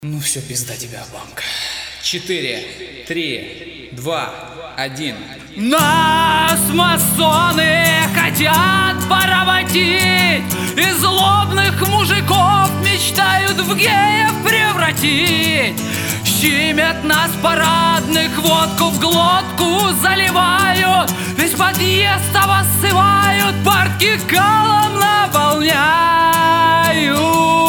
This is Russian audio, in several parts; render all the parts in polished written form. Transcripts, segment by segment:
Ну все, пизда тебя, Обамка. 4, 3, 2, 1. Нас масоны хотят поработить, и злобных мужиков мечтают в геев превратить. Щемят нас парадных, водку в глотку заливают, весь подъезд обоссывают, партки калом наполняют.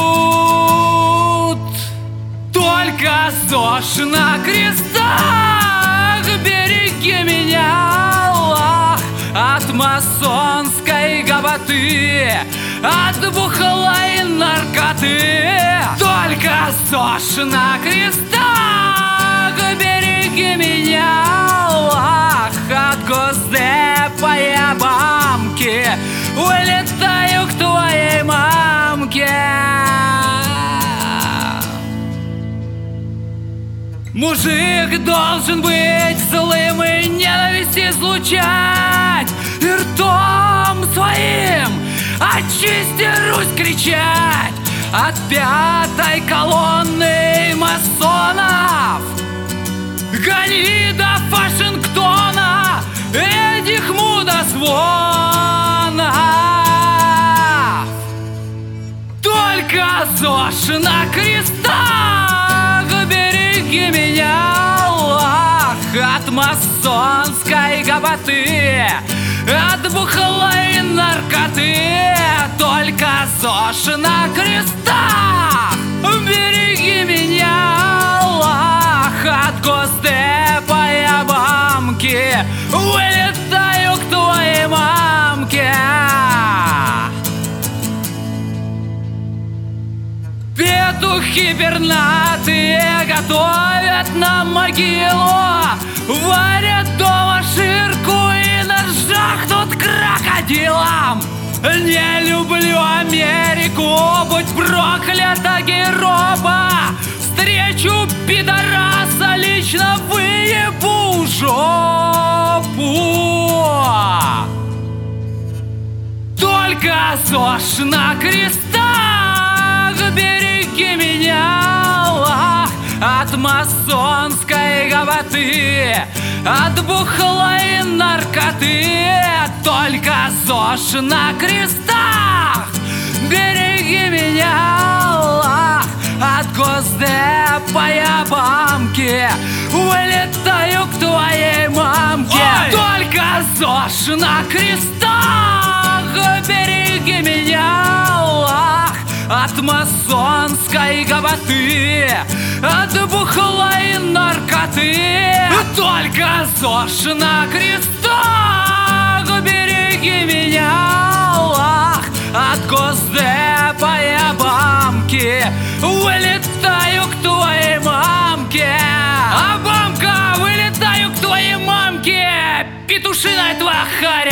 Только ЗОЖ на крестах, береги меня, Аллах, от масонской гопоты, от бухла и наркоты. Только ЗОЖ на крестах, береги меня, Аллах, от госдепа и Обамки, улетаю к твоей мамке. Мужик должен быть злым и ненависть излучать, и ртом своим очисти Русь кричать. От пятой колонны масонов гони до Вашингтона этих мудозвонов. Только ЗОЖ на крестах, береги меня, Аллах, от масонской гопоты, от бухла и наркоты. Только ЗОЖ на крестах, береги меня, Аллах, от госдепа и Обамки, улетаю к твоей мамке. Петухи пернатые готовят нам могилу, варят дома ширку и на жахнут крокодилам. Не люблю Америку, будь проклята Героба, встречу пидораса, лично выебу жопу. Только ЗОЖ на крестах, береги меня, Аллах, от масонской гопоты, от бухла и наркоты. Только ЗОЖ на крестах, береги меня, Аллах, от госдепа и Обамки, улетаю к твоей мамке. Только ЗОЖ на крестах, береги меня, Аллах, от масонской гопоты, от бухла и наркоты. Только ЗОЖ на крестах, береги меня, Аллах, от госдепа и Обамки, улетаю к твоей мамке. Обамка, вылетаю к твоей мамке, петушиная твоя харя.